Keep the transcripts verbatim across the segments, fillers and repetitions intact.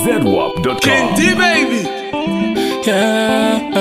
Z W A P dot com. K D baby. Yeah.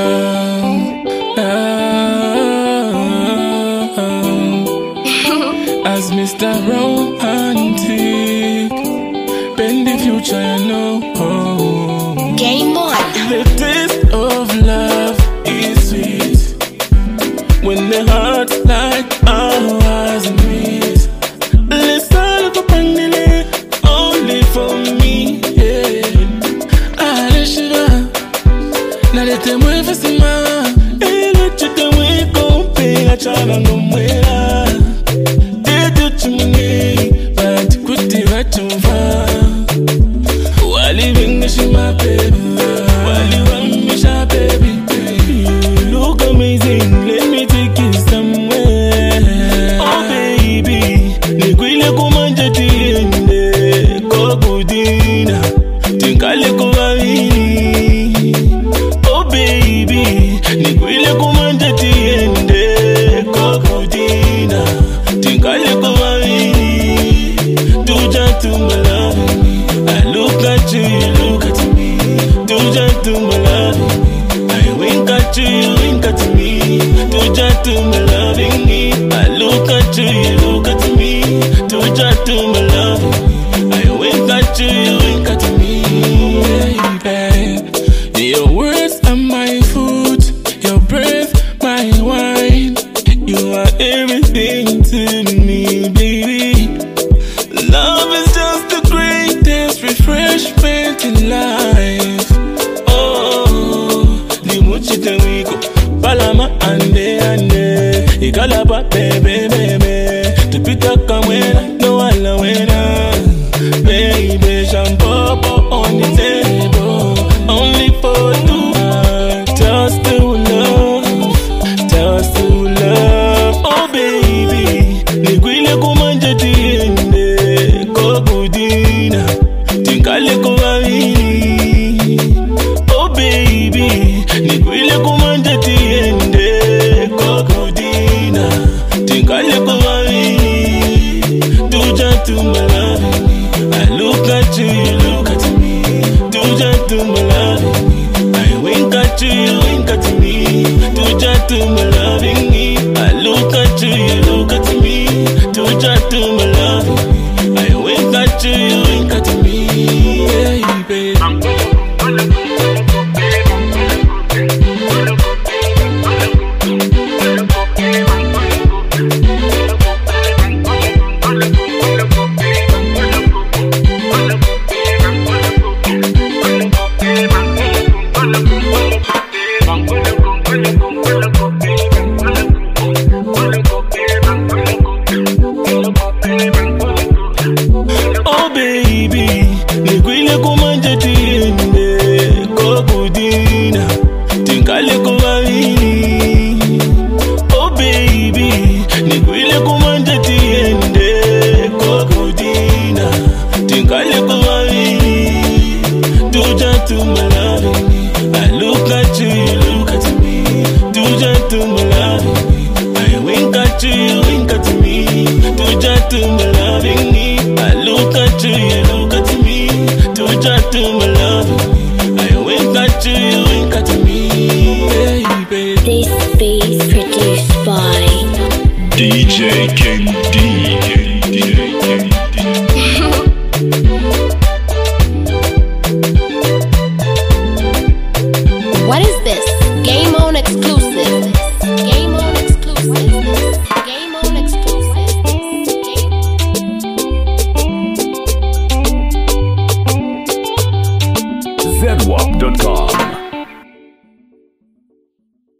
As Mister Romantic, bend the future, you know. Game on. The taste of love is sweet when the hearts like ours meet. Let's start up a pandemic only for me. Yeah, I sugar. Now that I'm with us, man, and let you do it, go pay a child and go mwela. Did you to me, but could you right too far? While living this in my baby. Baby, you look amazing. Let me take you somewhere. Oh baby, nikwile kumanja tiende kokudina tinkale kuwawili. Oh baby, nikwile kumanja tiende kokudina tinkale kuwawili. Tuja to my love me. I look at you, you look at me. Tuja to my love me. You wink at me, to judge to my loving me. I look at you, you look at me, to judge to my loving me. I wink at you, you wink at me, baby. Your words are my food, your breath my wine. You are everything to me, baby. Love is just the greatest refreshment in life. Palama ande ande Ikalapa bebe bebe Tupita kamwena no ala wena. Baby shampoo on the table only for two. Just to love, just to love. Oh baby, nikwile kumanja tiende kokudina tinkale kuwawili. Oh baby, nikwile kumanja tiende kokudina tinkale kuwawili. Tuja to my loving me. I look at you, you look at me. Tuja to my loving me. I wink at you, you wink at me. Tuja to my loving me. I look at you, you look at me. Tuja to my loving me. I wink at you, you wink at me. Yeah, baby. Oh baby, nikwile kumanja tiende kokudina tinkale kuwawili. Oh baby, nikwile kumanja tiende kokudina tinkale kuwawili. Tuja to my loving me. I look at you, you look at me. Tuja to my loving me. I wink at you, you wink at me. Tuja to my loving me. I look at you, you look at me. Tuja to my loving me. I wink at you, you wink at me, baby. This beat produced by D J King D. D J King D. What is this? Game on exclusive. Game on exclusive. Game on exclusive. Z W A P